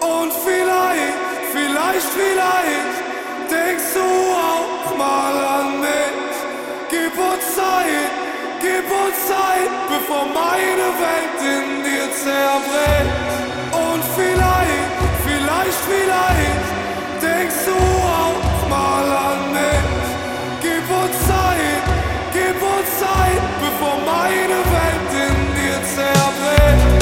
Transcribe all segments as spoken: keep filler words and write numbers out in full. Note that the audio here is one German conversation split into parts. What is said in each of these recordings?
Und vielleicht, vielleicht, vielleicht denkst du auch mal an mich. Gib uns Zeit, gib uns Zeit, bevor meine Welt in dir zerbricht. Und vielleicht, vielleicht, vielleicht denkst du auch mal an mich. Gib uns Zeit, gib uns Zeit, bevor meine Welt in dir zerbricht.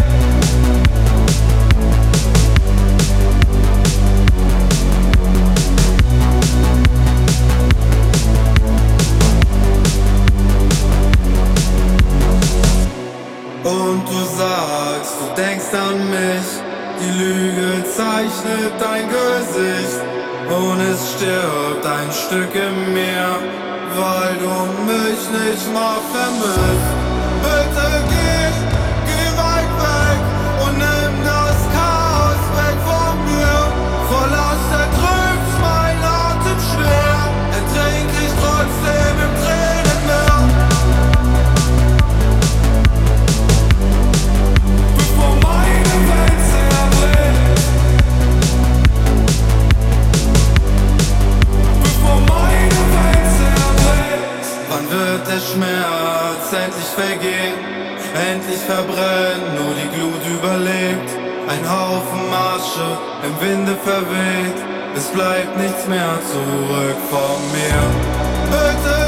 Und du sagst, du denkst an mich. Die Lüge zeichnet dein Gesicht und es stirbt ein Stück in mir, weil du mich nicht mal vermisst. Bitte geh, geh weit weg und nimm das Chaos weg von mir. Vor Last erdrückt mein Atem schwer, ertrink ich trotzdem im Tränenmeer. Bevor meine Welt zerbricht. Bevor meine Welt zerbricht. Wann wird der Schmerz endlich vergehen? Endlich verbrennen, nur die Glut überlebt. Ein Haufen Asche im Winde verweht. Es bleibt nichts mehr zurück von mir. Bitte